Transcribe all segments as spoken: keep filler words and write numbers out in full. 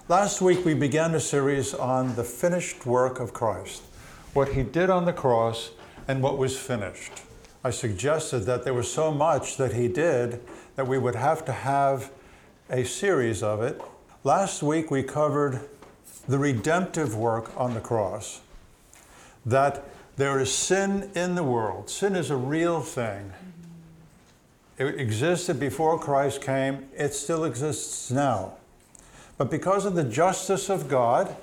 Last week we began a series on the finished work of Christ, what he did on the cross and what was finished. I suggested that there was so much that he did that we would have to have a series of it. Last week we covered the redemptive work on the cross, that there is sin in the world. Sin is a real thing. It existed before Christ came. It still exists now. But because of the justice of God,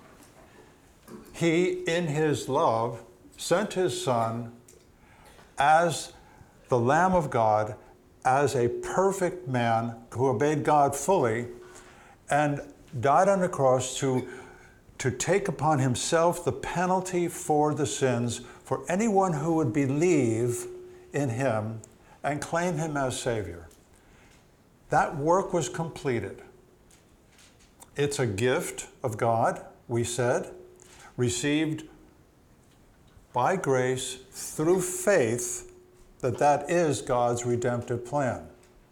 he, in his love, sent his Son as the Lamb of God, as a perfect man who obeyed God fully, and died on the cross to, to take upon himself the penalty for the sins for anyone who would believe in him and claim him as Savior. That work was completed. It's a gift of God, we said, received by grace through faith, that that is God's redemptive plan.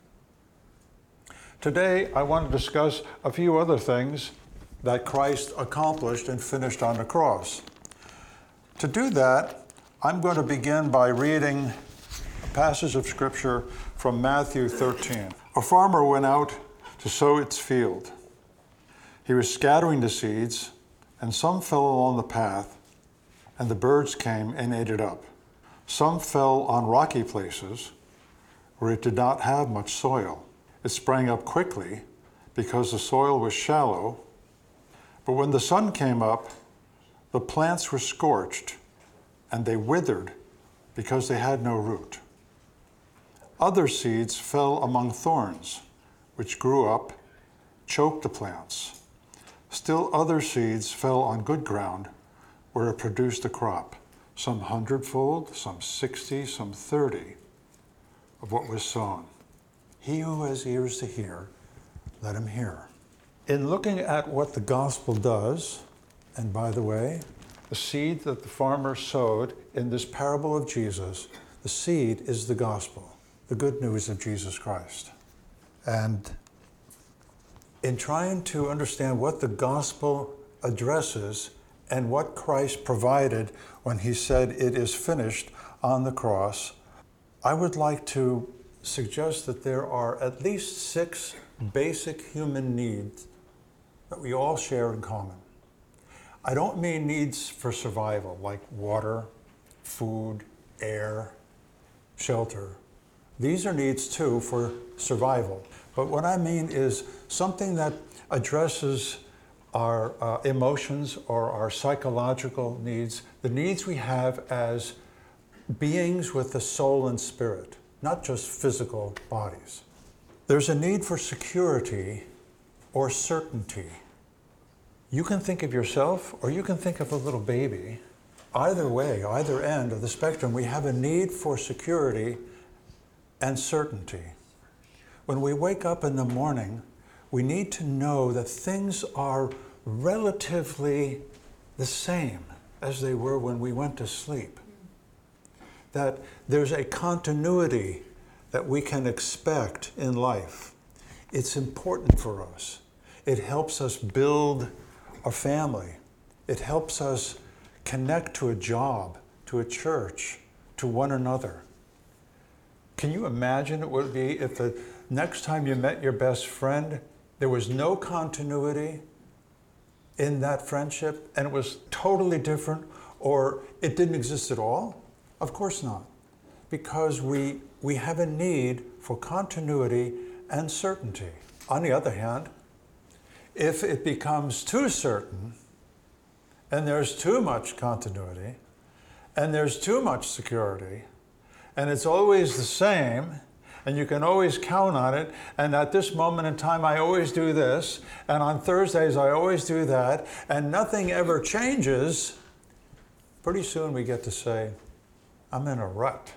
Today, I want to discuss a few other things that Christ accomplished and finished on the cross. To do that, I'm going to begin by reading a passage of Scripture from Matthew thirteen. A farmer went out to sow its field. He was scattering the seeds, and some fell along the path, and the birds came and ate it up. Some fell on rocky places where it did not have much soil. It sprang up quickly because the soil was shallow, but when the sun came up, the plants were scorched, and they withered because they had no root. Other seeds fell among thorns, which grew up, choked the plants. Still other seeds fell on good ground, where it produced a crop, some hundredfold, some sixty, some thirty of what was sown. He who has ears to hear, let him hear. In looking at what the gospel does, and by the way, the seed that the farmer sowed in this parable of Jesus, the seed is the gospel, the good news of Jesus Christ. And in trying to understand what the gospel addresses and what Christ provided when he said it is finished on the cross, I would like to suggest that there are at least six basic human needs that we all share in common. I don't mean needs for survival, like water, food, air, shelter. These are needs too for survival. But what I mean is something that addresses our uh, emotions or our psychological needs, the needs we have as beings with a soul and spirit, not just physical bodies. There's a need for security or certainty. You can think of yourself or you can think of a little baby. Either way, either end of the spectrum, we have a need for security and certainty. When we wake up in the morning, we need to know that things are relatively the same as they were when we went to sleep. That there's a continuity that we can expect in life. It's important for us. It helps us build a family. It helps us connect to a job, to a church, to one another. Can you imagine it would be if the next time you met your best friend, there was no continuity in that friendship and it was totally different, or it didn't exist at all? Of course not, because we, we have a need for continuity and certainty. On the other hand, if it becomes too certain and there's too much continuity and there's too much security and it's always the same, and you can always count on it, and at this moment in time I always do this, and on Thursdays I always do that, and nothing ever changes, pretty soon we get to say, I'm in a rut.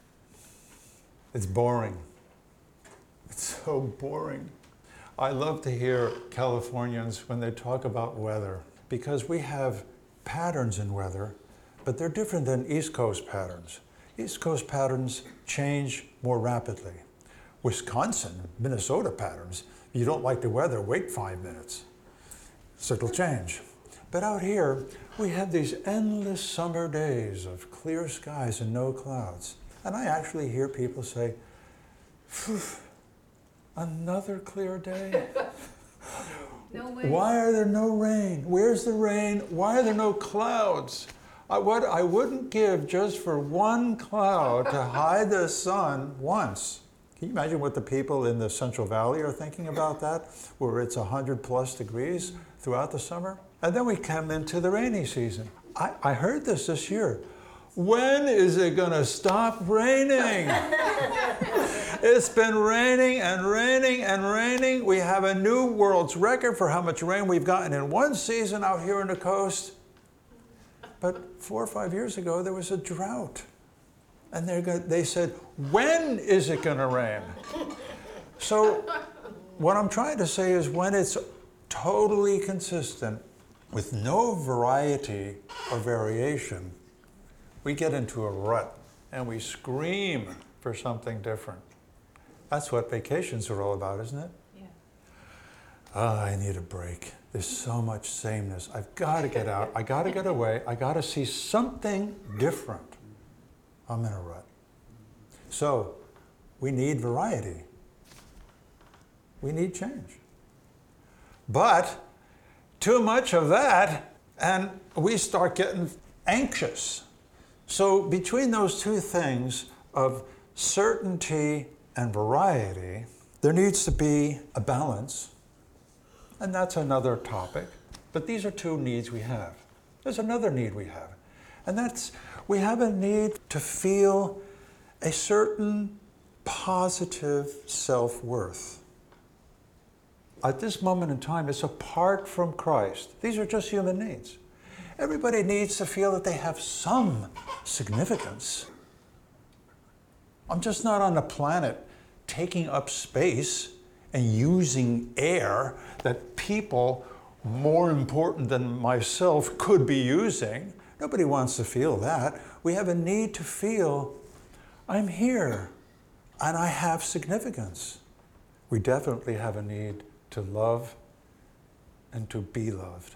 It's boring. It's so boring. I love to hear Californians when they talk about weather, because we have patterns in weather, but they're different than East Coast patterns. East Coast patterns change more rapidly. Wisconsin, Minnesota patterns, you don't like the weather, wait five minutes. So it'll change. But out here, we have these endless summer days of clear skies and no clouds. And I actually hear people say, phew, another clear day? No way. Why are there no rain? Where's the rain? Why are there no clouds? I, what, I wouldn't give just for one cloud to hide the sun once. Can you imagine what the people in the Central Valley are thinking about that, where it's one hundred plus degrees throughout the summer? And then we come into the rainy season. I, I heard this this year. When is it going to stop raining? It's been raining and raining and raining. We have a new world's record for how much rain we've gotten in one season out here on the coast. But four or five years ago, there was a drought. And they they said, when is it going to rain? So what I'm trying to say is when it's totally consistent with no variety or variation, we get into a rut and we scream for something different. That's what vacations are all about, isn't it? Yeah. Oh, I need a break. There's so much sameness. I've got to get out. I got to get away. I got to see something different. I'm in a rut. So we need variety. We need change. But too much of that, and we start getting anxious. So between those two things of certainty and variety, there needs to be a balance. And that's another topic. But these are two needs we have. There's another need we have. And that's, we have a need to feel a certain positive self-worth. At this moment in time, it's apart from Christ. These are just human needs. Everybody needs to feel that they have some significance. I'm just not on the planet taking up space and using air that people more important than myself could be using. Nobody wants to feel that. We have a need to feel, I'm here and I have significance. We definitely have a need to love and to be loved.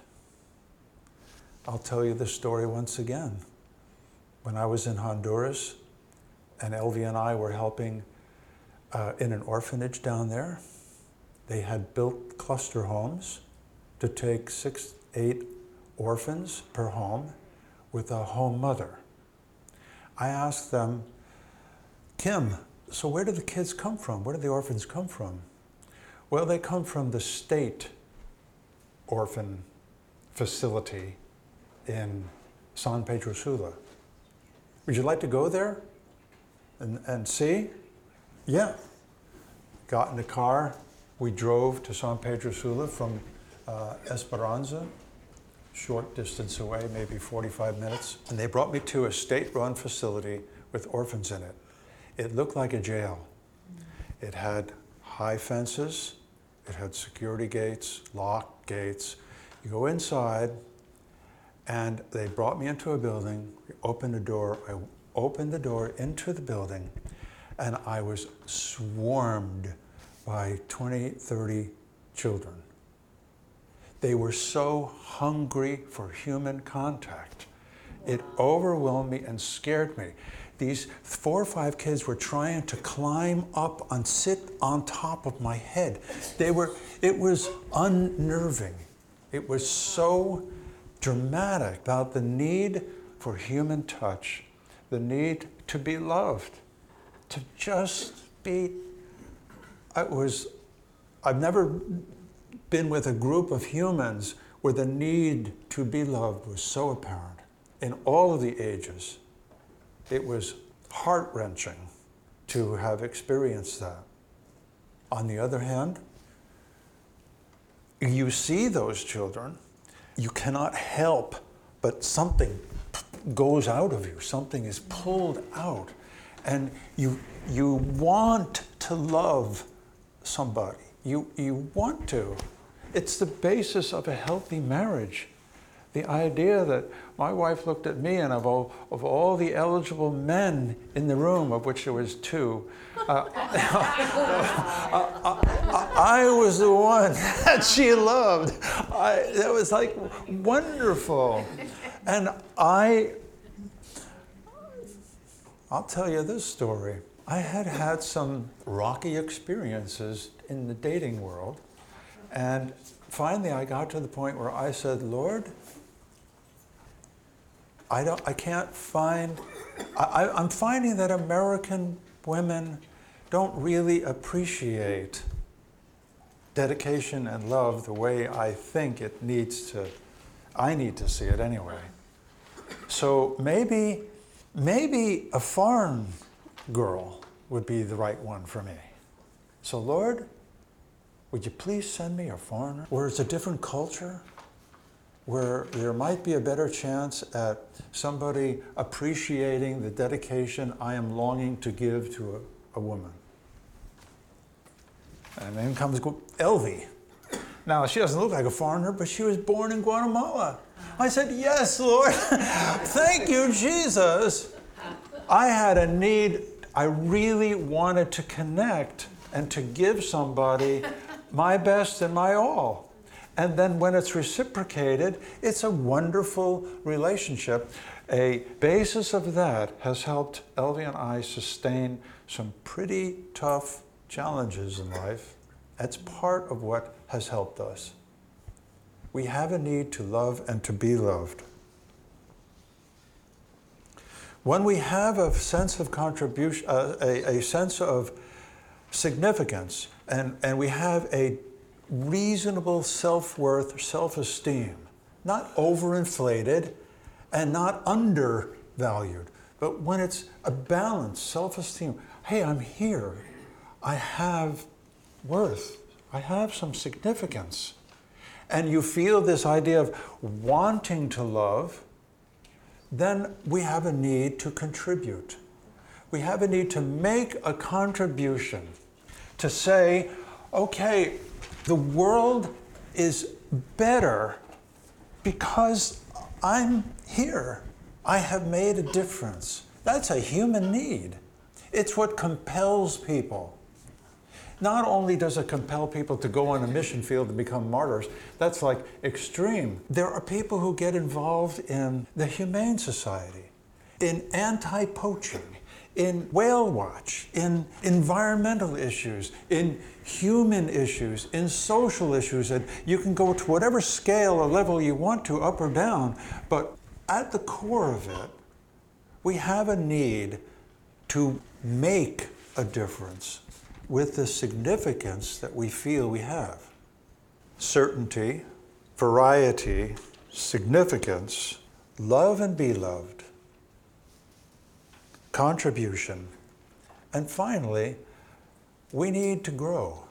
I'll tell you the story once again. When I was in Honduras, and Elvie and I were helping uh, in an orphanage down there, they had built cluster homes to take six, eight orphans per home with a home mother. I asked them, Kim, so where do the kids come from? Where do the orphans come from? Well, they come from the state orphan facility in San Pedro Sula. Would you like to go there and, and see? Yeah. Got in the car. We drove to San Pedro Sula from uh, Esperanza, short distance away, maybe forty-five minutes. And they brought me to a state-run facility with orphans in it. It looked like a jail. It had high fences. It had security gates, locked gates. You go inside, and they brought me into a building. We opened the door. I opened the door into the building, and I was swarmed by twenty, thirty children. They were so hungry for human contact. It overwhelmed me and scared me. These four or five kids were trying to climb up and sit on top of my head. They were, it was unnerving. It was so dramatic about the need for human touch, the need to be loved, to just be, I was, I've never been with a group of humans where the need to be loved was so apparent in all of the ages. It was heart-wrenching to have experienced that. On the other hand, you see those children, you cannot help but something goes out of you, something is pulled out, and you, you want to love somebody. You, you want to. It's the basis of a healthy marriage. The idea that my wife looked at me, and of all, of all the eligible men in the room, of which there was two, uh, I, I, I was the one that she loved. I, that was like wonderful. And I, I'll tell you this story. I had had some rocky experiences in the dating world. And finally I got to the point where I said, Lord, I don't, I can't find, I, I'm finding that American women don't really appreciate dedication and love the way I think it needs to, I need to see it anyway. So maybe, maybe a foreign girl would be the right one for me. So Lord, would you please send me a foreigner where it's a different culture, where there might be a better chance at somebody appreciating the dedication I am longing to give to a, a woman. And then comes Elvie. Now, she doesn't look like a foreigner, but she was born in Guatemala. I said, yes, Lord. Thank you, Jesus. I had a need. I really wanted to connect and to give somebody my best and my all. And then when it's reciprocated, it's a wonderful relationship. A basis of that has helped Elvie and I sustain some pretty tough challenges in life. That's part of what has helped us. We have a need to love and to be loved. When we have a sense of contribution, uh, a, a sense of significance, and, and we have a reasonable self-worth, self-esteem, not overinflated and not undervalued, but when it's a balanced self-esteem, hey, I'm here. I have worth. I have some significance. And you feel this idea of wanting to love, then we have a need to contribute. We have a need to make a contribution, to say, okay, the world is better because I'm here. I have made a difference. That's a human need. It's what compels people. Not only does it compel people to go on a mission field and become martyrs, that's like extreme. There are people who get involved in the Humane Society, in anti-poaching, in whale watch, in environmental issues, in human issues, in social issues, and you can go to whatever scale or level you want to, up or down, but at the core of it, we have a need to make a difference with the significance that we feel we have. Certainty, variety, significance, love and be loved, contribution, and finally, we need to grow.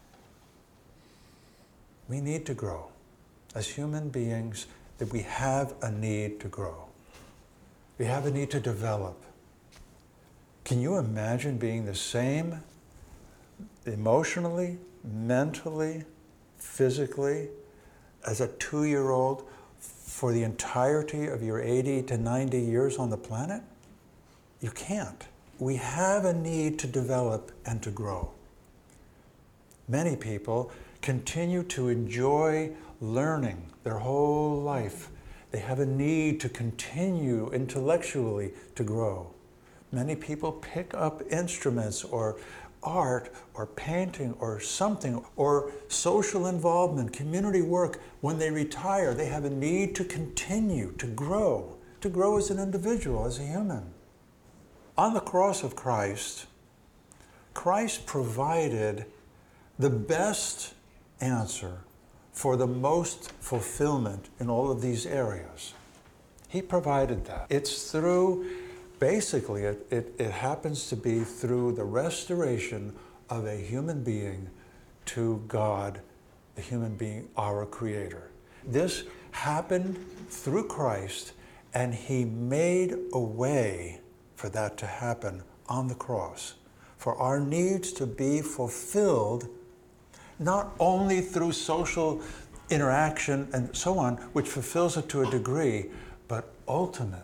We need to grow. As human beings, that we have a need to grow. We have a need to develop. Can you imagine being the same emotionally, mentally, physically, as a two-year-old for the entirety of your eighty to ninety years on the planet? You can't. We have a need to develop and to grow. Many people continue to enjoy learning their whole life. They have a need to continue intellectually to grow. Many people pick up instruments or art or painting or something, or social involvement, community work. When they retire, they have a need to continue to grow, to grow as an individual, as a human. On the cross of Christ, Christ provided the best answer for the most fulfillment in all of these areas. He provided that. It's through Basically, it, it, it happens to be through the restoration of a human being to God, the human being, our Creator. This happened through Christ, and He made a way for that to happen on the cross, for our needs to be fulfilled, not only through social interaction and so on, which fulfills it to a degree, but ultimately,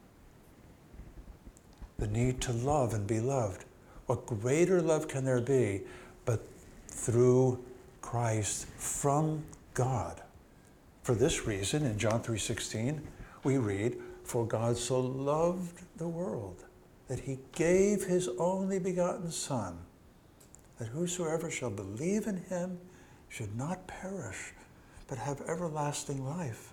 the need to love and be loved. What greater love can there be but through Christ from God? For this reason, in John three sixteen, we read, "For God so loved the world that he gave his only begotten Son, that whosoever shall believe in him should not perish, but have everlasting life."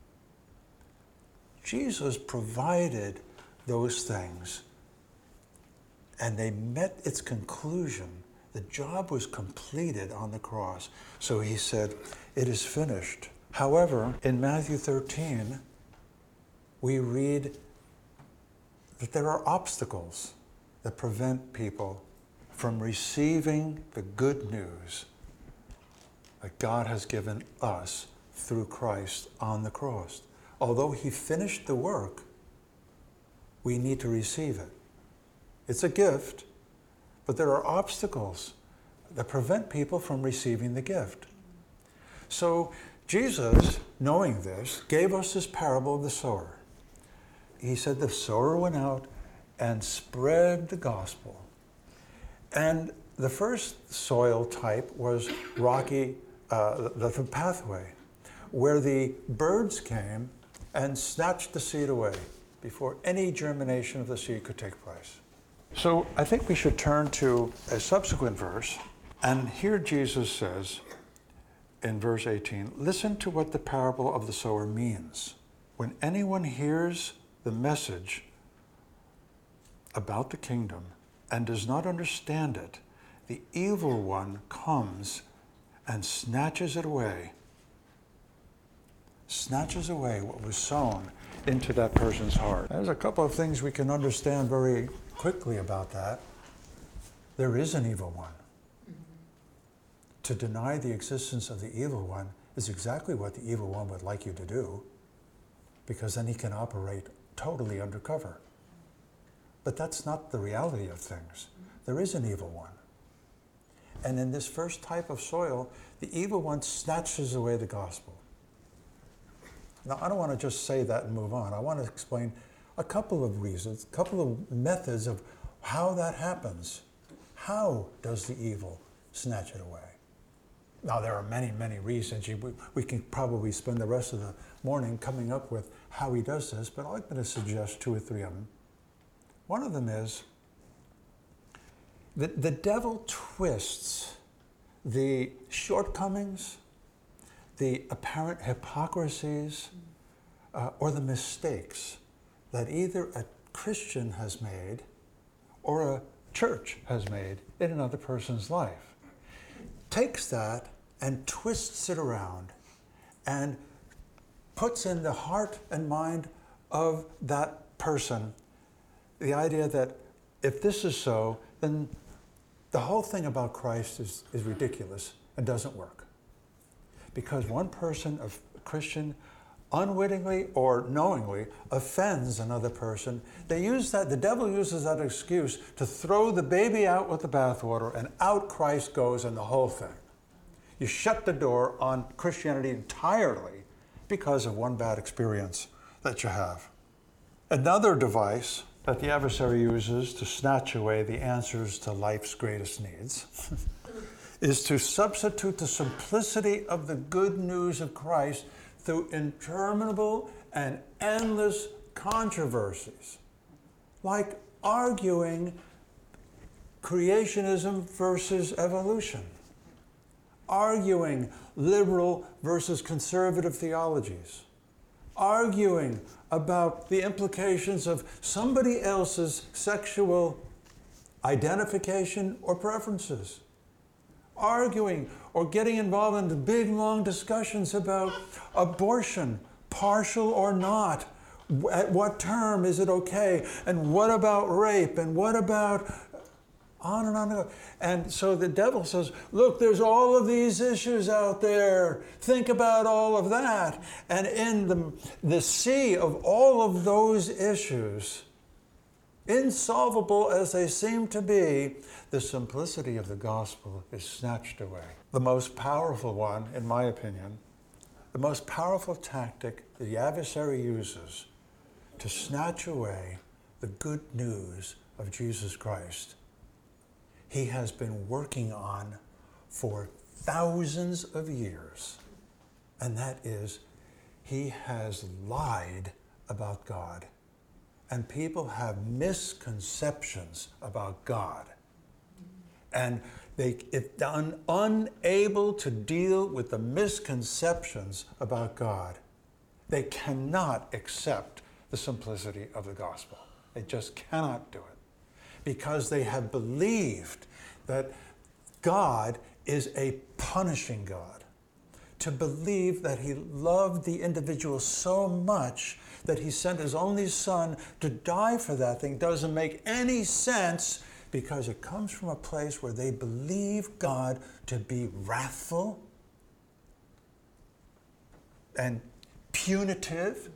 Jesus provided those things, and they met its conclusion. The job was completed on the cross. So he said, "It is finished." However, in Matthew thirteen, we read that there are obstacles that prevent people from receiving the good news that God has given us through Christ on the cross. Although he finished the work, we need to receive it. It's a gift, but there are obstacles that prevent people from receiving the gift. So Jesus, knowing this, gave us this parable of the sower. He said the sower went out and spread the gospel. And the first soil type was rocky, uh, the, the pathway, where the birds came and snatched the seed away before any germination of the seed could take place. So I think we should turn to a subsequent verse. And here Jesus says in verse eighteen, "Listen to what the parable of the sower means. When anyone hears the message about the kingdom and does not understand it, the evil one comes and snatches it away." Snatches away what was sown into that person's heart. There's a couple of things we can understand very quickly about that. There is an evil one. Mm-hmm. To deny the existence of the evil one is exactly what the evil one would like you to do, because then he can operate totally undercover. But that's not the reality of things. There is an evil one. And in this first type of soil, the evil one snatches away the gospel. Now, I don't want to just say that and move on. I want to explain a couple of reasons, a couple of methods of how that happens. How does the evil snatch it away? Now, there are many, many reasons. We, we can probably spend the rest of the morning coming up with how he does this, but I'm going to suggest two or three of them. One of them is that the devil twists the shortcomings, the apparent hypocrisies, uh, or the mistakes that either a Christian has made or a church has made in another person's life. Takes that and twists it around and puts in the heart and mind of that person the idea that if this is so, then the whole thing about Christ is, is ridiculous and doesn't work. Because one person, a Christian, unwittingly or knowingly offends another person, they use that, the devil uses that excuse to throw the baby out with the bathwater, and out Christ goes and the whole thing. You shut the door on Christianity entirely because of one bad experience that you have. Another device that the adversary uses to snatch away the answers to life's greatest needs is to substitute the simplicity of the good news of Christ through interminable and endless controversies, like arguing creationism versus evolution, arguing liberal versus conservative theologies, arguing about the implications of somebody else's sexual identification or preferences, arguing or getting involved in the big, long discussions about abortion, partial or not, at what term is it okay, and what about rape, and what about on and on and on. And so the devil says, look, there's all of these issues out there. Think about all of that. And in the, the sea of all of those issues, insolvable as they seem to be, the simplicity of the gospel is snatched away. The most powerful one, in my opinion, the most powerful tactic the adversary uses to snatch away the good news of Jesus Christ, he has been working on for thousands of years, and that is he has lied about God. And people have misconceptions about God. And they, if un, unable to deal with the misconceptions about God, they cannot accept the simplicity of the gospel. They just cannot do it. Because they have believed that God is a punishing God. To believe that he loved the individual so much that he sent his only son to die for that thing doesn't make any sense, because it comes from a place where they believe God to be wrathful and punitive,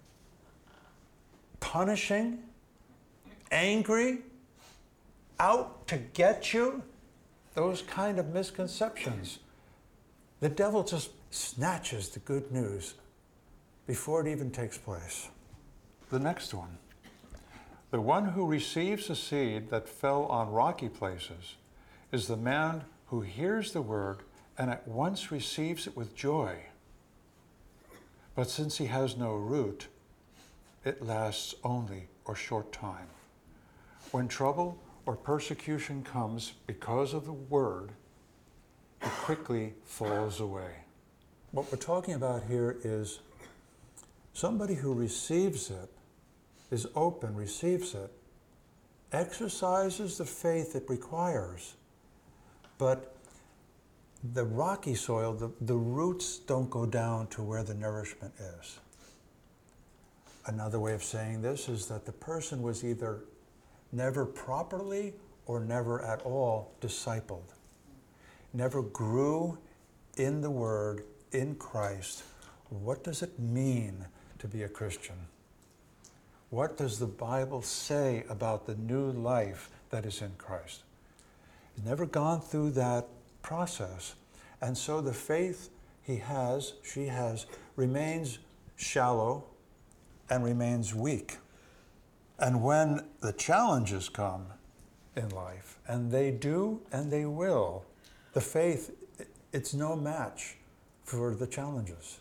punishing, angry, out to get you. Those kind of misconceptions. The devil just snatches the good news before it even takes place. The next one. The one who receives a seed that fell on rocky places is the man who hears the word and at once receives it with joy. But since he has no root, it lasts only a short time. When trouble or persecution comes because of the word, it quickly falls away. What we're talking about here is somebody who receives it, is open, receives it, exercises the faith it requires, but the rocky soil, the, the roots don't go down to where the nourishment is. Another way of saying this is that the person was either never properly or never at all discipled, never grew in the Word, in Christ. What does it mean to be a Christian? What does the Bible say about the new life that is in Christ? He's never gone through that process. And so the faith he has, she has, remains shallow and remains weak. And when the challenges come in life, and they do and they will, the faith, it's no match for the challenges.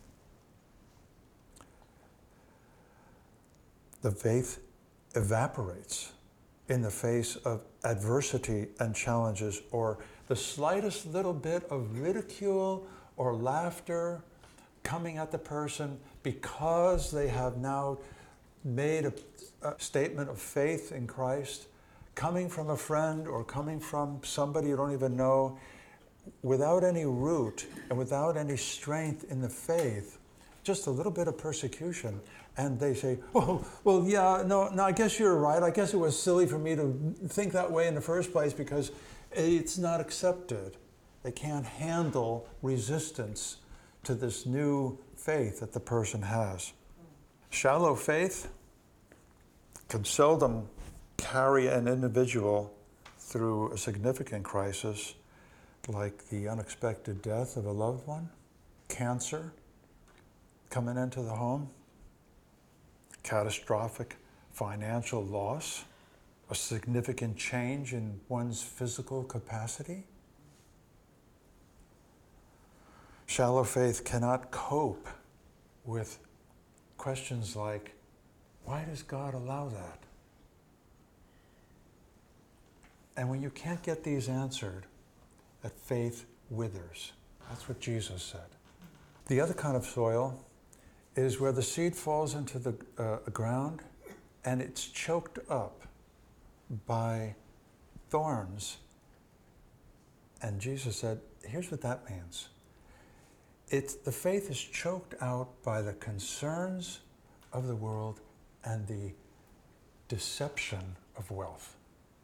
The faith evaporates in the face of adversity and challenges, or the slightest little bit of ridicule or laughter coming at the person because they have now made a, a statement of faith in Christ, coming from a friend or coming from somebody you don't even know, without any root and without any strength in the faith, just a little bit of persecution. And they say, oh, well, yeah, no, no, I guess you're right. I guess it was silly for me to think that way in the first place because it's not accepted. They can't handle resistance to this new faith that the person has. Shallow faith can seldom carry an individual through a significant crisis like the unexpected death of a loved one, cancer coming into the home, catastrophic financial loss, a significant change in one's physical capacity. Shallow faith cannot cope with questions like, why does God allow that? And when you can't get these answered, that faith withers. That's what Jesus said. The other kind of soil is where the seed falls into the uh, ground and it's choked up by thorns. And Jesus said, here's what that means. It's, the faith is choked out by the concerns of the world and the deception of wealth.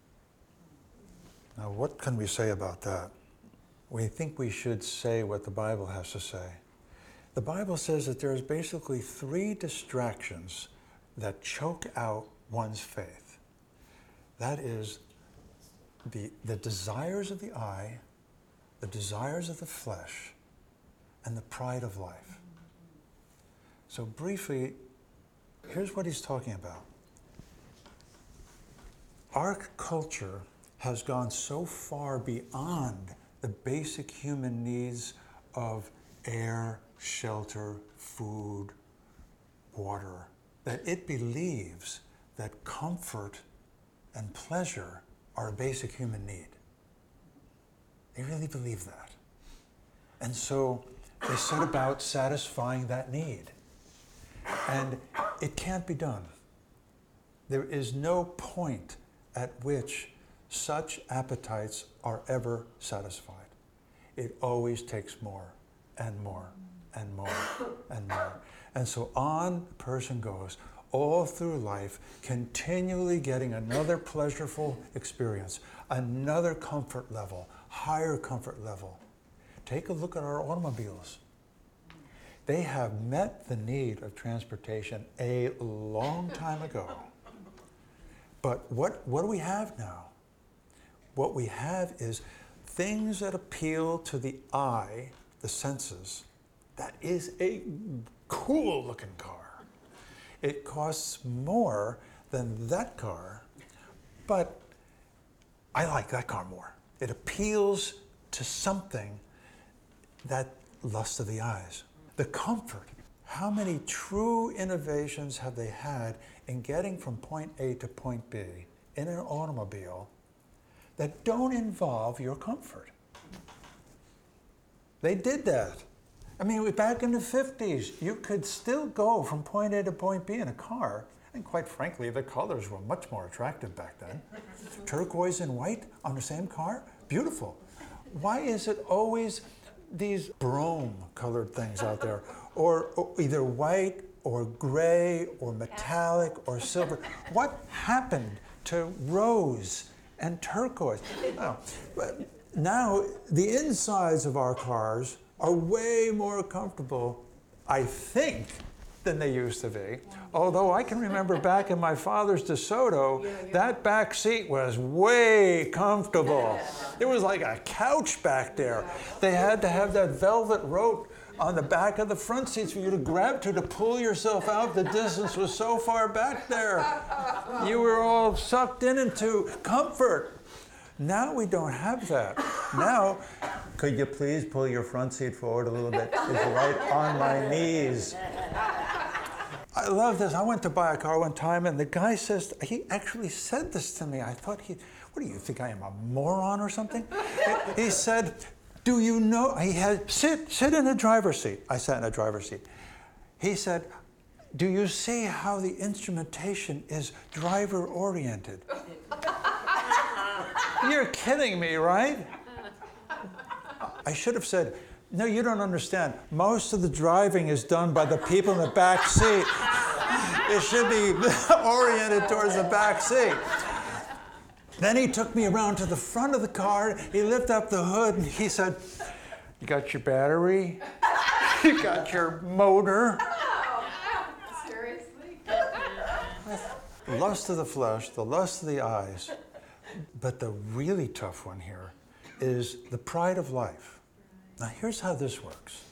Now, what can we say about that? We think we should say what the Bible has to say. The Bible says that there's basically three distractions that choke out one's faith. That is the, the desires of the eye, the desires of the flesh, and the pride of life. So briefly, here's what he's talking about. Our culture has gone so far beyond the basic human needs of air, shelter, food, water, that it believes that comfort and pleasure are a basic human need. They really believe that. And so they set about satisfying that need. And it can't be done. There is no point at which such appetites are ever satisfied. It always takes more and more and more and more. And so on a person goes all through life, continually getting another pleasurable experience, another comfort level, higher comfort level. Take a look at our automobiles. They have met the need of transportation a long time ago. But what, what do we have now? What we have is things that appeal to the eye, the senses. That is a cool looking car. It costs more than that car, but I like that car more. It appeals to something, that lust of the eyes. The comfort. How many true innovations have they had in getting from point A to point B in an automobile that don't involve your comfort? They did that. I mean, back in the fifties, you could still go from point A to point B in a car. And quite frankly, the colors were much more attractive back then. Turquoise and white on the same car, beautiful. Why is it always these brome colored things out there? Or, or either white or gray or metallic or silver? What happened to rose and turquoise? Oh, but now the insides of our cars are way more comfortable, I think, than they used to be. Although I can remember back in my father's DeSoto, yeah, yeah. that back seat was way comfortable. It was like a couch back there. They had to have that velvet rope on the back of the front seats for you to grab to to pull yourself out. The distance was so far back there. You were all sucked in into comfort. Now we don't have that. Now, could you please pull your front seat forward a little bit? It's right on my knees. I love this. I went to buy a car one time, and the guy says, he actually said this to me. I thought, he, what do you think, I am a moron or something? He said, do you know, he had, sit, sit in a driver's seat. I sat in a driver's seat. He said, do you see how the instrumentation is driver-oriented? You're kidding me, right? I should have said, no, you don't understand. Most of the driving is done by the people in the back seat. It should be oriented towards the back seat. Then he took me around to the front of the car. He lifted up the hood and he said, you got your battery? You got your motor? Seriously? Lust of the flesh, the lust of the eyes. But the really tough one here is the pride of life. Now here's how this works.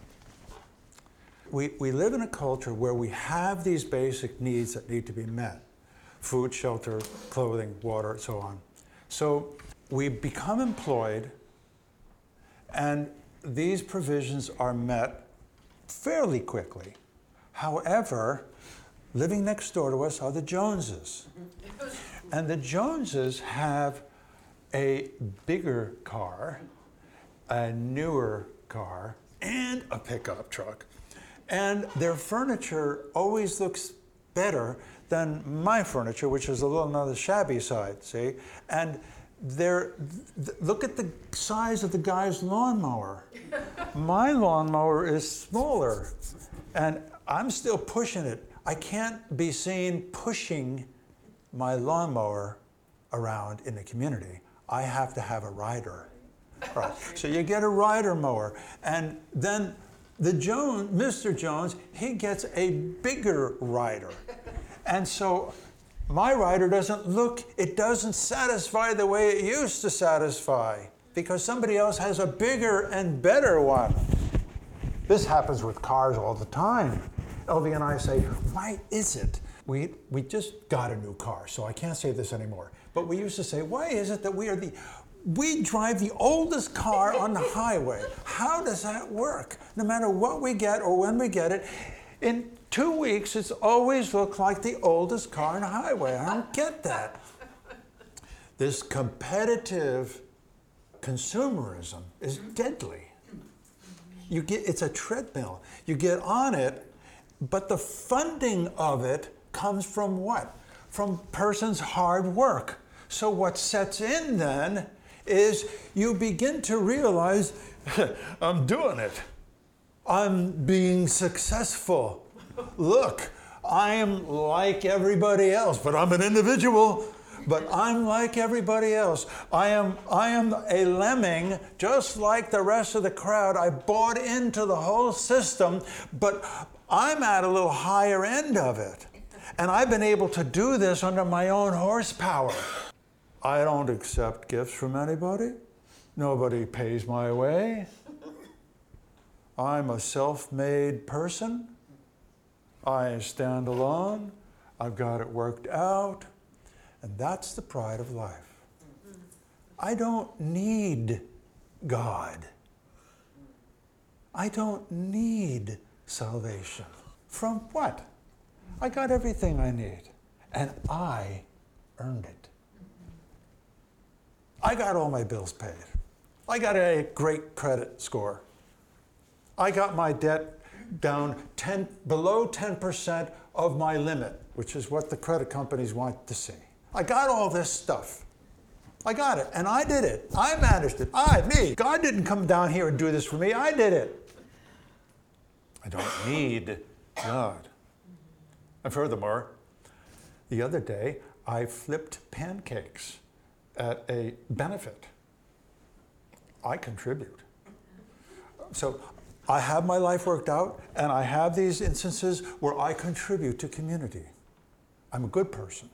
We, we live in a culture where we have these basic needs that need to be met. Food, shelter, clothing, water, and so on. So we become employed, and these provisions are met fairly quickly. However, living next door to us are the Joneses. And the Joneses have a bigger car, a newer car, and a pickup truck. And their furniture always looks better than my furniture, which is a little on the shabby side, see? And they're, th- look at the size of the guy's lawnmower. My lawnmower is smaller, and I'm still pushing it. I can't be seen pushing my lawnmower around in the community. I have to have a rider. Right. So you get a rider mower, and then the Jones, Mister Jones, he gets a bigger rider. And so my rider doesn't look, it doesn't satisfy the way it used to satisfy because somebody else has a bigger and better one. This happens with cars all the time. Elvie and I say, why is it? We, we just got a new car, so I can't say this anymore. But we used to say, why is it that we are the We drive the oldest car on the highway. How does that work? No matter what we get or when we get it, in two weeks, it's always looked like the oldest car on the highway. I don't get that. This competitive consumerism is deadly. You get, it's a treadmill. You get on it, but the funding of it comes from what? From person's hard work. So what sets in then is you begin to realize, I'm doing it. I'm being successful. Look, I am like everybody else, but I'm an individual. But I'm like everybody else. I am, I am a lemming, just like the rest of the crowd. I bought into the whole system, but I'm at a little higher end of it. And I've been able to do this under my own horsepower. I don't accept gifts from anybody. Nobody pays my way. I'm a self-made person. I stand alone. I've got it worked out. And that's the pride of life. I don't need God. I don't need salvation. From what? I got everything I need. And I earned it. I got all my bills paid. I got a great credit score. I got my debt down ten, below ten percent of my limit, which is what the credit companies want to see. I got all this stuff. I got it, and I did it. I managed it. I, me. God didn't come down here and do this for me. I did it. I don't need God. And furthermore, the other day, I flipped pancakes at a benefit. I contribute. So I have my life worked out, and I have these instances where I contribute to community. I'm a good person.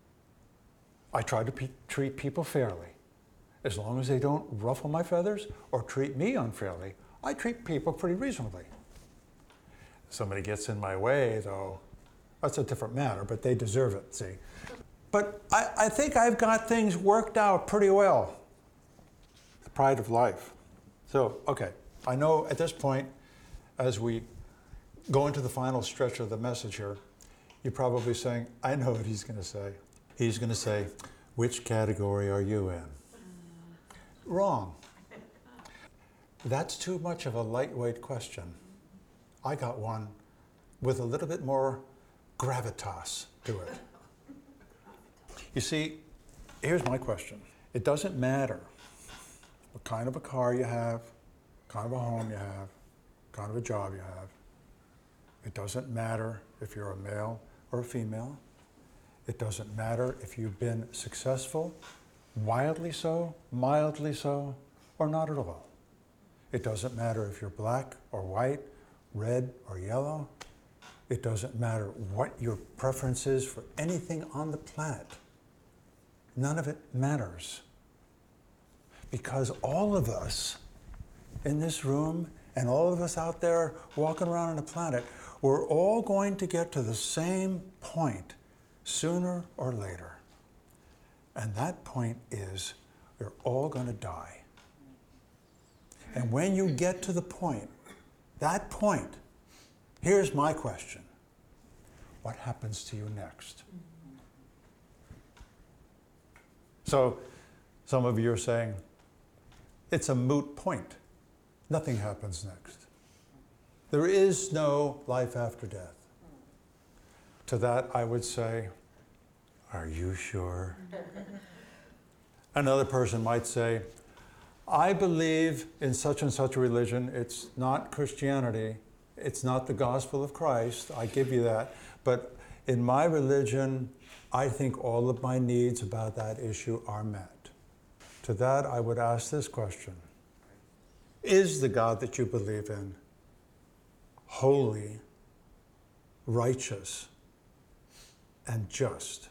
I try to pe- treat people fairly. As long as they don't ruffle my feathers or treat me unfairly, I treat people pretty reasonably. If somebody gets in my way, though, that's a different matter, but they deserve it, see. But I, I think I've got things worked out pretty well. The pride of life. So, okay, I know at this point, as we go into the final stretch of the message here, you're probably saying, I know what he's going to say. He's going to say, which category are you in? Wrong. That's too much of a lightweight question. I got one with a little bit more gravitas to it. You see, here's my question. It doesn't matter what kind of a car you have, kind of a home you have, kind of a job you have. It doesn't matter if you're a male or a female. It doesn't matter if you've been successful, wildly so, mildly so, or not at all. It doesn't matter if you're black or white, red or yellow. It doesn't matter what your preference is for anything on the planet. None of it matters. Because all of us in this room and all of us out there walking around on the planet, we're all going to get to the same point sooner or later. And that point is we're all going to die. And when you get to the point, that point, here's my question. What happens to you next? So some of you are saying, it's a moot point. Nothing happens next. There is no life after death. To that, I would say, are you sure? Another person might say, I believe in such and such a religion. It's not Christianity. It's not the gospel of Christ. I give you that. But in my religion, I think all of my needs about that issue are met. To that, I would ask this question. Is the God that you believe in holy, righteous, and just?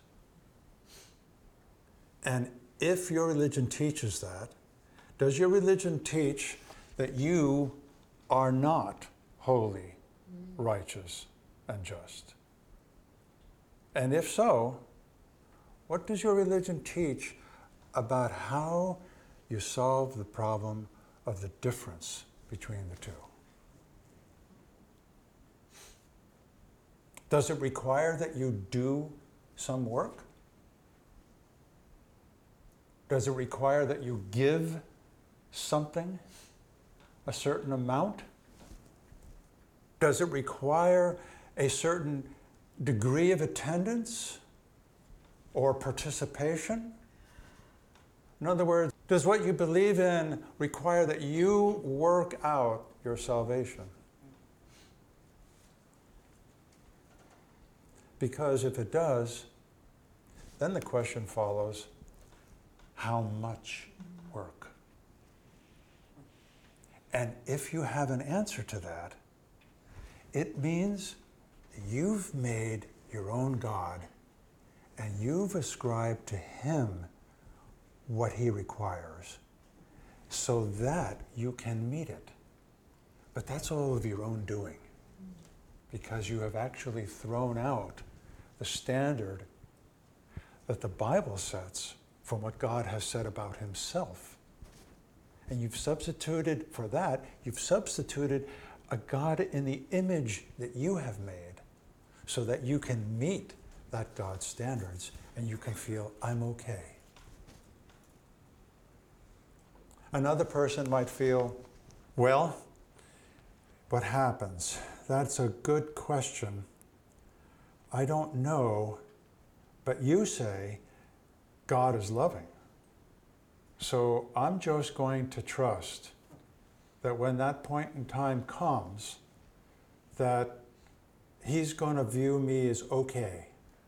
And if your religion teaches that, does your religion teach that you are not holy, righteous, and just? And if so, what does your religion teach about how you solve the problem of the difference between the two. Does it require that you do some work? Does it require that you give something, a certain amount? Does it require a certain degree of attendance or participation? In other words, does what you believe in require that you work out your salvation? Because if it does, then the question follows, how much work? And if you have an answer to that, it means you've made your own God and you've ascribed to him what he requires so that you can meet it. But that's all of your own doing, because you have actually thrown out the standard that the Bible sets from what God has said about himself. And you've substituted for that, you've substituted a God in the image that you have made so that you can meet that God's standards and you can feel, I'm okay. Another person might feel, well, what happens? That's a good question. I don't know, but you say God is loving. So I'm just going to trust that when that point in time comes, that he's going to view me as okay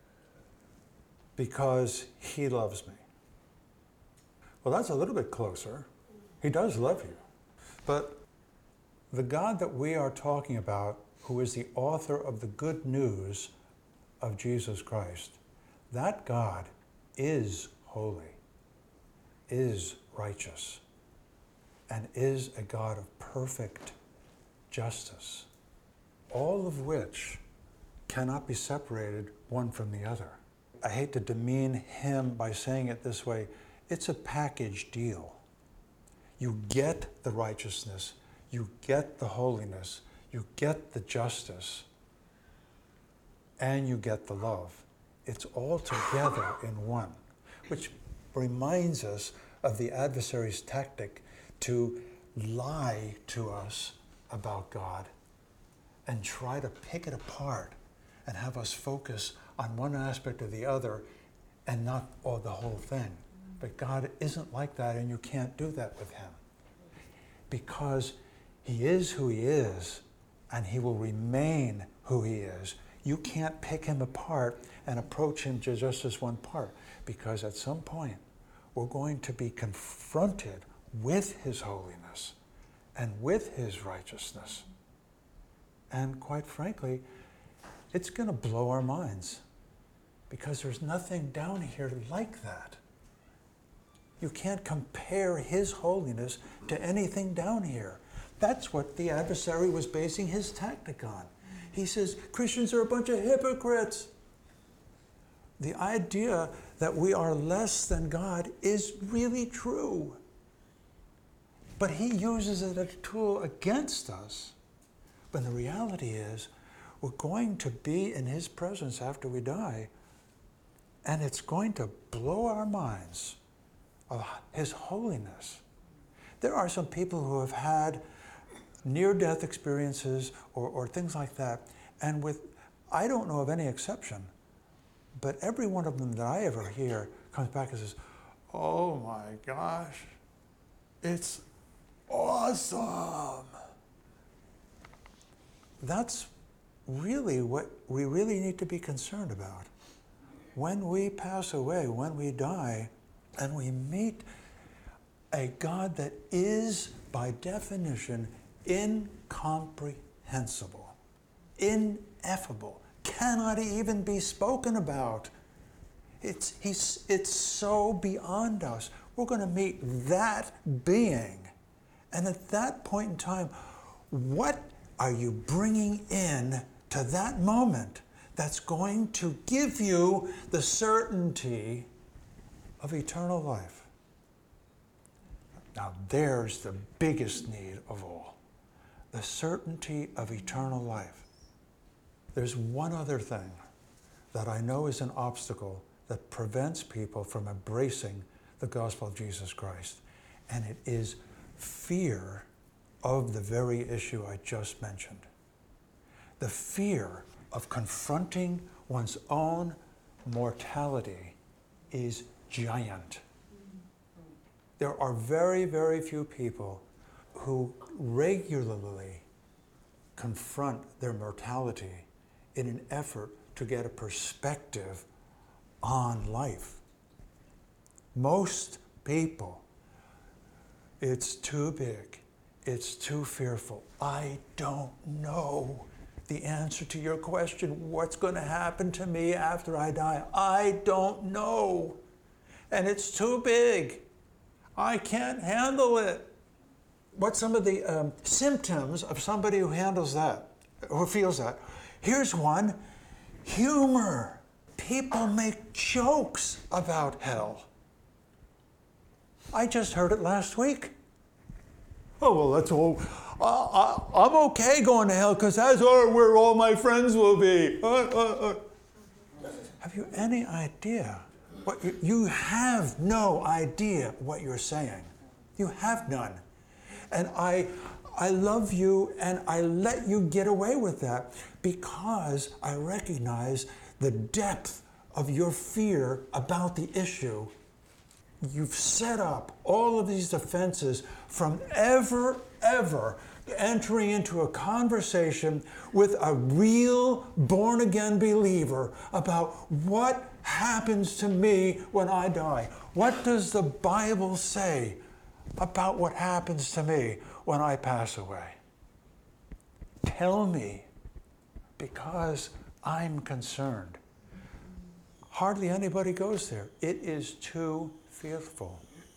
because he loves me. Well, that's a little bit closer. He does love you. But the God that we are talking about, who is the author of the good news of Jesus Christ, that God is holy, is righteous, and is a God of perfect justice, all of which cannot be separated one from the other. I hate to demean him by saying it this way. It's a package deal. You get the righteousness, you get the holiness, you get the justice, and you get the love. It's all together in one, which reminds us of the adversary's tactic to lie to us about God and try to pick it apart and have us focus on one aspect or the other and not oh, the whole thing. But God isn't like that, and you can't do that with him. Because he is who he is, and he will remain who he is. You can't pick him apart and approach him just as one part, because at some point we're going to be confronted with his holiness and with his righteousness. And quite frankly, it's going to blow our minds, because there's nothing down here like that. You can't compare his holiness to anything down here. That's what the adversary was basing his tactic on. He says, Christians are a bunch of hypocrites. The idea that we are less than God is really true. But he uses it as a tool against us. But the reality is, we're going to be in his presence after we die, and it's going to blow our minds of his holiness. There are some people who have had near-death experiences or, or things like that, and with, I don't know of any exception, but every one of them that I ever hear comes back and says, oh my gosh, it's awesome. That's really what we really need to be concerned about. When we pass away, when we die, and we meet a God that is, by definition, incomprehensible, ineffable, cannot even be spoken about. It's, he's, it's so beyond us. We're going to meet that being. And at that point in time, what are you bringing in to that moment that's going to give you the certainty of eternal life? Now there's the biggest need of all, the certainty of eternal life. There's one other thing that I know is an obstacle that prevents people from embracing the gospel of Jesus Christ, and it is fear of the very issue I just mentioned. The fear of confronting one's own mortality is giant. There are very, very few people who regularly confront their mortality in an effort to get a perspective on life. Most people, it's too big, it's too fearful. I don't know the answer to your question, what's going to happen to me after I die? I don't know. And it's too big. I can't handle it. What's some of the um, symptoms of somebody who handles that, who feels that? Here's one, humor. People make jokes about hell. I just heard it last week. Oh, well, that's all. Uh, I, I'm okay going to hell because that's where all my friends will be. Uh, uh, uh. Have you any idea? What you, you have no idea what you're saying. You have none. And I, I love you and I let you get away with that because I recognize the depth of your fear about the issue. You've set up all of these defenses from ever, ever entering into a conversation with a real born-again believer about what happens to me when I die. What does the Bible say about what happens to me when I pass away? Tell me, because I'm concerned. Hardly anybody goes there. It is too fearful.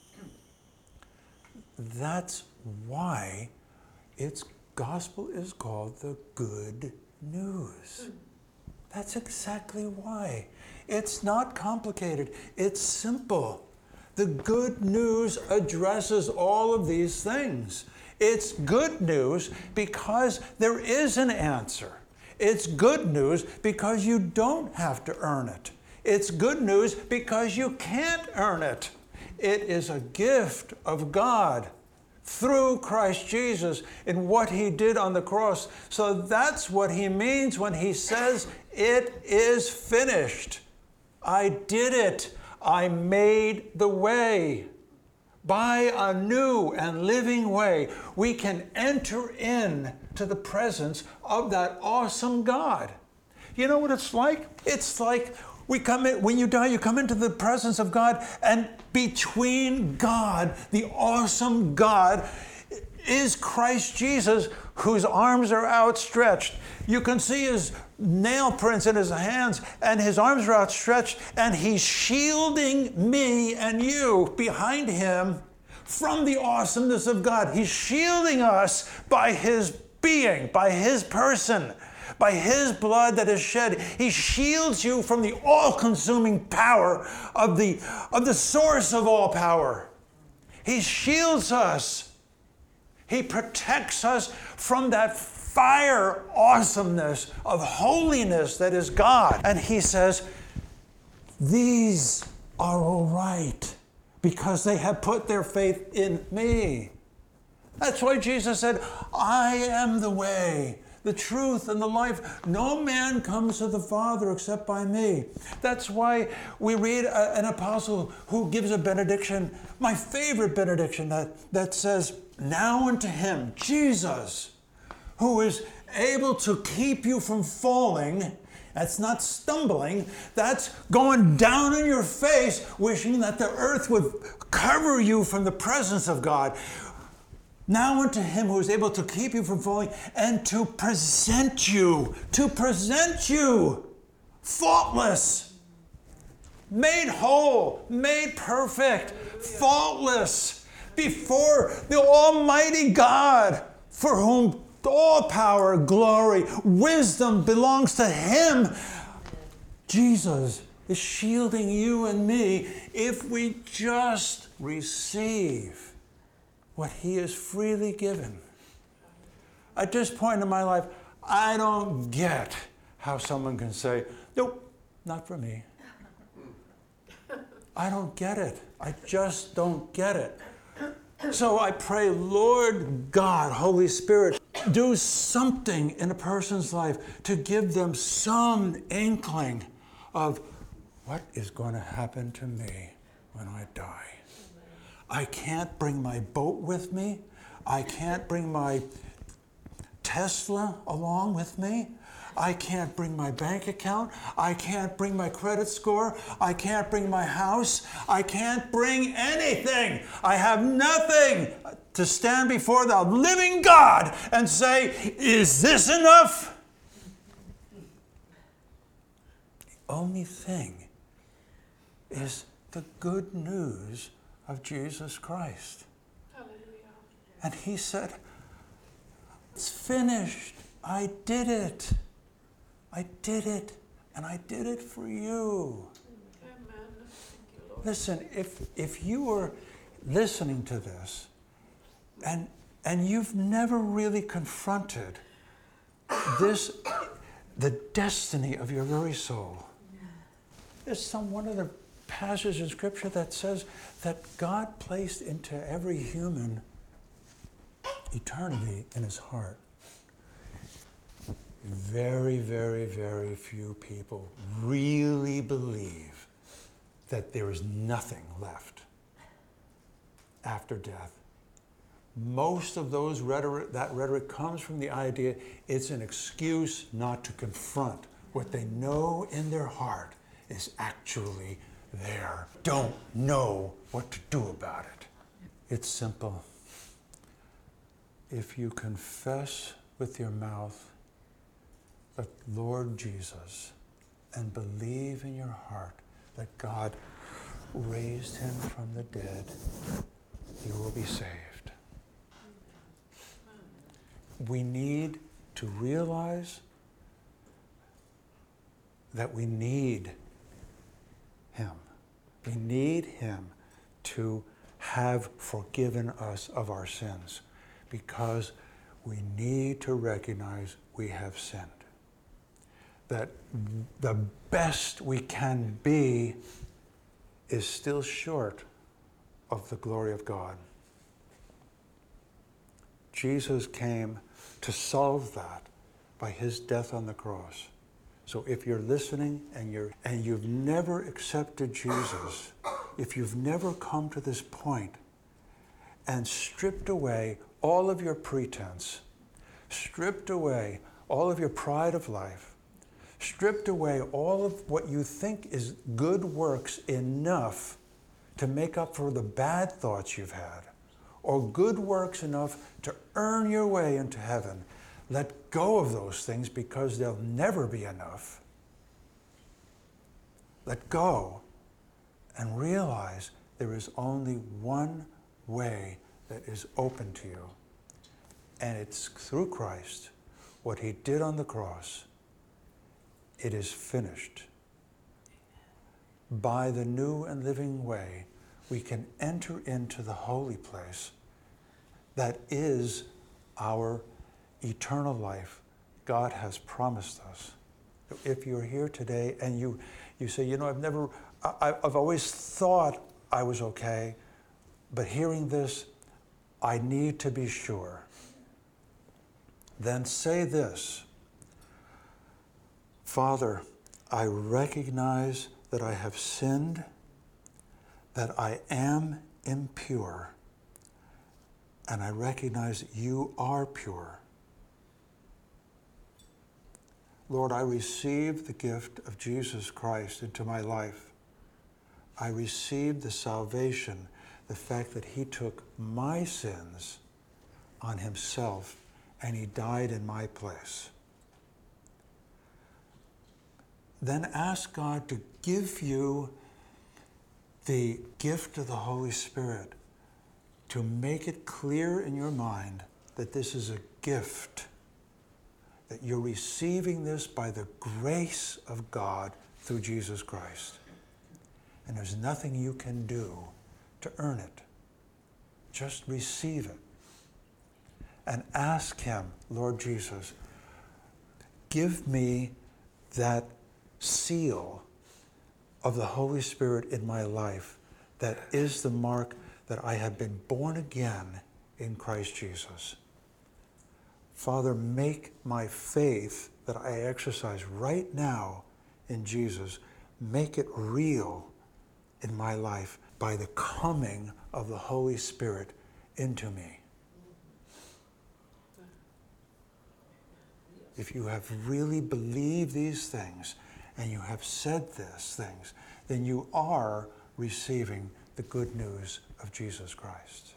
That's why its gospel is called the good news. That's exactly why. It's not complicated. It's simple. The good news addresses all of these things. It's good news because there is an answer. It's good news because you don't have to earn it. It's good news because you can't earn it. It is a gift of God through Christ Jesus in what he did on the cross. So that's what he means when he says, it is finished. I did it. I made the way. By a new and living way, we can enter in to the presence of that awesome God. You know what it's like? It's like we come in, when you die, you come into the presence of God, and between God, the awesome God, is Christ Jesus, whose arms are outstretched. You can see his nail prints in his hands, and his arms are outstretched, and he's shielding me and you behind him from the awesomeness of God. He's shielding us by his being, by his person, by his blood that is shed. He shields you from the all-consuming power of the, of the source of all power. He shields us. He protects us from that fire awesomeness of holiness that is God. And he says, these are all right because they have put their faith in me. That's why Jesus said, I am the way, the truth, and the life. No man comes to the Father except by me. That's why we read a, an apostle who gives a benediction, my favorite benediction, that, that says, now unto him, Jesus, who is able to keep you from falling. That's not stumbling. That's going down on your face, wishing that the earth would cover you from the presence of God. Now unto him who is able to keep you from falling and to present you, to present you faultless, made whole, made perfect, faultless, before the Almighty God, for whom all power, glory, wisdom belongs to him. Jesus is shielding you and me if we just receive what he has freely given. At this point in my life, I don't get how someone can say, nope, not for me. I don't get it. I just don't get it. So I pray, Lord God, Holy Spirit, do something in a person's life to give them some inkling of what is going to happen to me when I die. I can't bring my boat with me. I can't bring my Tesla along with me. I can't bring my bank account. I can't bring my credit score. I can't bring my house. I can't bring anything. I have nothing to stand before the living God and say, is this enough? The only thing is the good news of Jesus Christ. Hallelujah. And he said, it's finished. I did it. I did it, and I did it for you. Amen. Thank you, Lord. Listen, if if you are listening to this, and and you've never really confronted this, the destiny of your very soul, there's some one of the passages in Scripture that says that God placed into every human eternity in his heart. Very, very, very few people really believe that there is nothing left after death. Most of those rhetoric, that rhetoric comes from the idea it's an excuse not to confront what they know in their heart is actually there. Don't know what to do about it. It's simple. If you confess with your mouth the Lord Jesus and believe in your heart that God raised him from the dead, you will be saved. We need to realize that we need him. We need him to have forgiven us of our sins because we need to recognize we have sinned. That the best we can be is still short of the glory of God. Jesus came to solve that by his death on the cross. So if you're listening and you're and you've never accepted Jesus, if you've never come to this point and stripped away all of your pretense, stripped away all of your pride of life, stripped away all of what you think is good works enough to make up for the bad thoughts you've had, or good works enough to earn your way into heaven, let go of those things because they'll never be enough. Let go and realize there is only one way that is open to you, and it's through Christ, what he did on the cross. It is finished. By the new and living way, we can enter into the holy place that is our eternal life God has promised us. If you're here today and you, you say, you know, I've never, I, I've always thought I was okay, but hearing this, I need to be sure. Then say this: Father, I recognize that I have sinned, that I am impure, and I recognize that you are pure. Lord, I receive the gift of Jesus Christ into my life. I receive the salvation, the fact that he took my sins on himself and he died in my place. Then ask God to give you the gift of the Holy Spirit, to make it clear in your mind that this is a gift, that you're receiving this by the grace of God through Jesus Christ. And there's nothing you can do to earn it. Just receive it. And ask him, Lord Jesus, give me that seal of the Holy Spirit in my life that is the mark that I have been born again in Christ Jesus. Father, make my faith that I exercise right now in Jesus, make it real in my life by the coming of the Holy Spirit into me. If you have really believed these things and you have said these things, then you are receiving the good news of Jesus Christ.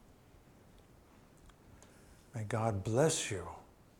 May God bless you,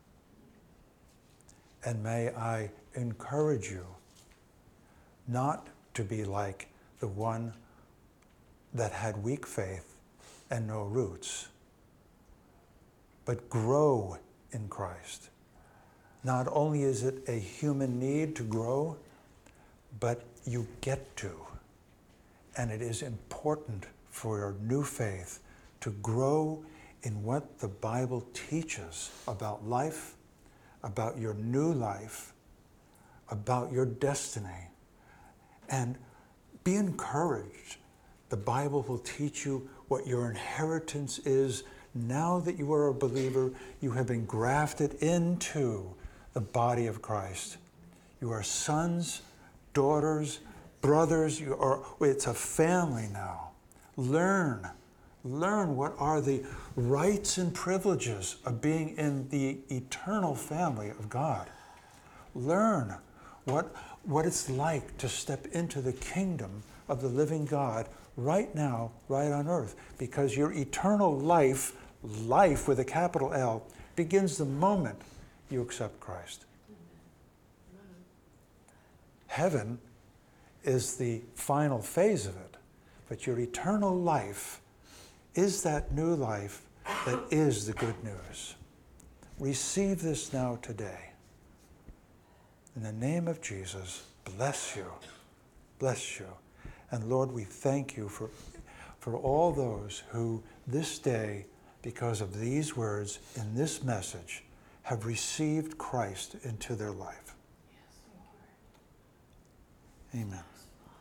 and may I encourage you not to be like the one that had weak faith and no roots, but grow in Christ. Not only is it a human need to grow, but you get to. And it is important for your new faith to grow in what the Bible teaches about life, about your new life, about your destiny. And be encouraged. The Bible will teach you what your inheritance is. Now that you are a believer, you have been grafted into the body of Christ. You are sons, daughters, brothers. You are, it's a family now. Learn. Learn what are the rights and privileges of being in the eternal family of God. Learn what, what it's like to step into the kingdom of the living God right now, right on earth. Because your eternal life, life with a capital L, begins the moment you accept Christ. Heaven is the final phase of it, but your eternal life is that new life that is the good news. Receive this now today. In the name of Jesus, bless you, bless you. And Lord, we thank you for, for all those who this day, because of these words in this message, have received Christ into their life. Amen.